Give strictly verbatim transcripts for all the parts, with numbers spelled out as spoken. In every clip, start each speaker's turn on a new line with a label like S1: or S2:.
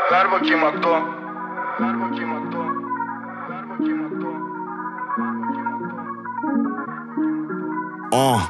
S1: Ver bakayım akto. Ver bakayım akto. Ver bakayım akto.
S2: Ah.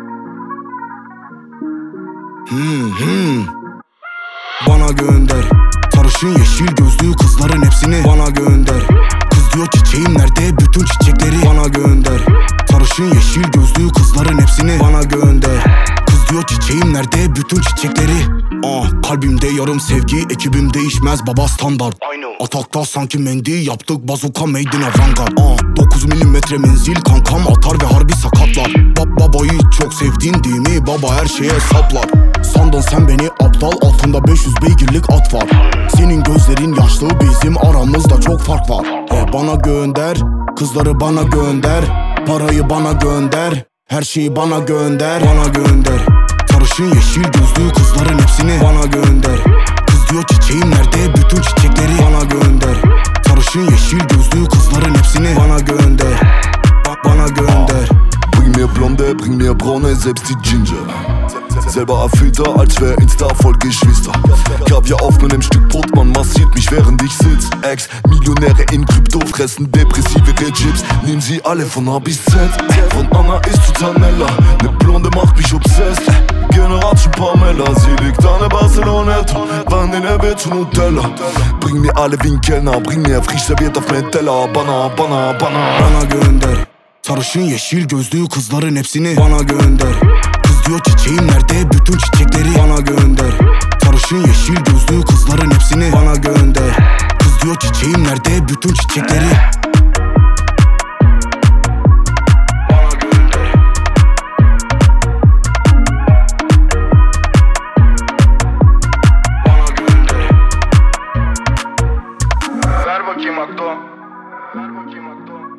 S2: Hmm hmm. Bana gönder sarışın yeşil gözlü kızların hepsini bana gönder. Kız diyor çiçeğim nerede bütün çiçekleri bana gönder. Sarışın yeşil gözlü kızların hepsini bana gönder. Kız diyor çiçeğim nerede bütün çiçekleri. Ah, kalbimde yarım sevgi, ekibim değişmez baba standart. Atakta sanki mendi yaptık bazuka made in avantgard. Ah, dokuz milimetre menzil kankam atar ve harbi sakatlar. Bab babayı çok sevdin değil mi baba, her şeye saplar. Sandın sen beni aptal, altında beş yüz beygirlik at var. Senin gözlerin yaşlı, bizim aramızda çok fark var. E bana gönder, kızları bana gönder. Parayı bana gönder, her şeyi bana gönder. Bana gönder sarışın yeşil gözlü kızların hepsini bana gönder. Kız diyor çiçeğim nerede bütün çiçekleri bana gönder. Sarışın yeşil gözlü kızların hepsini bana gönder. Ba bana gönder.
S3: Bring mir Blonde, bring mir Braune, selbst die Ginger. Selber ein Filter, als wär Insta voll Geschwister. Kaviar auf meinem Stück Brot, man massiert mich während ich sitz. Ex-Millionäre in Krypto fressen depressive Chips. Nehmen sie alle von A bis Z. Von Anna ist zu Tanella, ne Blonde macht mich obsessed. Generation Pamela, sie liegt an der Barceloneta. Wann in der Bett zu Nutella. Bring mir alle wie ein Kellner, bring mir frisch serviert auf meinen Teller. Bana, bana, bana.
S2: Bana gönder sarışın yeşil gözlü kızların hepsini bana gönder. Kız diyor çiçeğim nerede bütün çiçekleri bana gönder. Sarışın yeşil gözlü kızların hepsini bana gönder. Kız diyor çiçeğim nerede bütün çiçekleri. Bana gönder. Bana gönder.
S1: Ver bakayım akto. Ver bakayım akto.